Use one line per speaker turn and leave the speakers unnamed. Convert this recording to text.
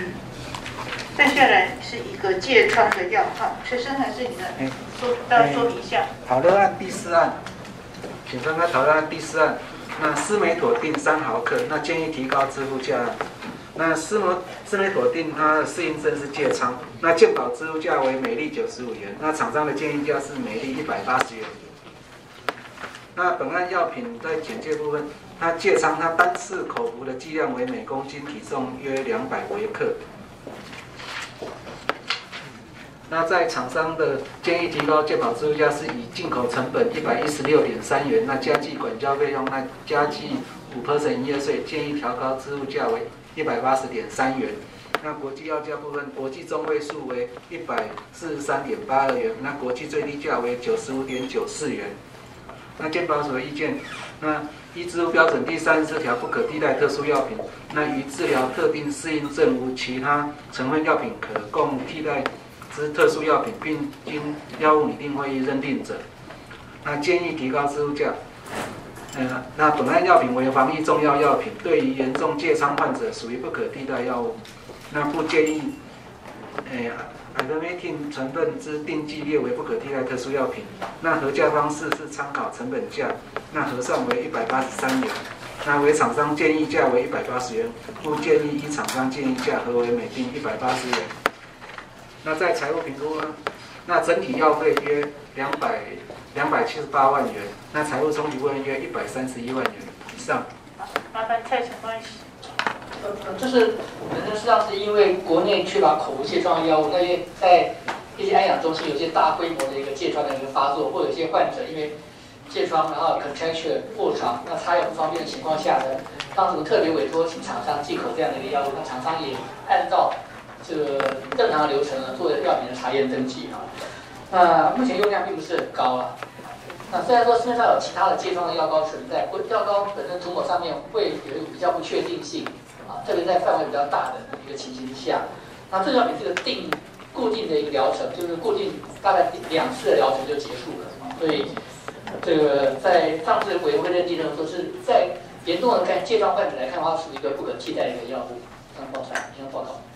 再下来是一个疥疮的药号，学生还是你的说明一下。
讨论案第4案，请分开讨论案第4案。那司美妥定3毫克，那建议提高支付价案。那司美妥定它的适应症是疥疮，那健保支付价为每粒95元，那厂商的建议价是每粒180元。那本案药品在简介部分，它疥疮它单次口服的剂量为每公斤体重约200微克。那在厂商的建议提高健保支付价是以进口成本116.3元，那加计管交费用，那加计5%营业税，建议调高支付价为180.3元。那国际药价部分，国际中位数为143.82元，那国际最低价为95.94元。那健保署的意见，那依支付标准第34条不可替代特殊药品，那于治疗特定适应症无其他成分药品可供替代之特殊药品，并经药物拟定会议认定者，那建议提高支付价。那本案药品为防疫重要药品，对于严重疥疮患者属于不可替代药物，那不建议ivermectin 成分之定剂列为不可替代特殊药品。那核价方式是参考成本价，那核算为183元，那为厂商建议价为180元，不建议依厂商建议价核为每定180元。那在财务评估呢，那整体药费约278万元，那财务冲击部分约131万元以上。
麻烦蔡承欢。
就是本身实际上是因为国内缺乏口服疥疮药物，那些在一些安养中心有些大规模的一个疥疮的一个发作，或者有些患者因为疥疮然后 contracture 过长，那擦药不方便的情况下呢，当时特别委托请厂商进口这样的一个药物，那厂商也按照这个正常的流程呢做药品的查验登记啊。那目前用量并不是很高啊。那虽然说市面上有其他的疥疮的药膏存在，药膏本身涂抹上面会有一个比较不确定性。特别在范围比较大的一个情形下，那这药品是个固定的一个疗程，就是固定大概2次的疗程就结束了。所以这个在上次委员会认定的说是在严重的疥疮患者来看的话，是一个不可替代的一个药物。以上报告。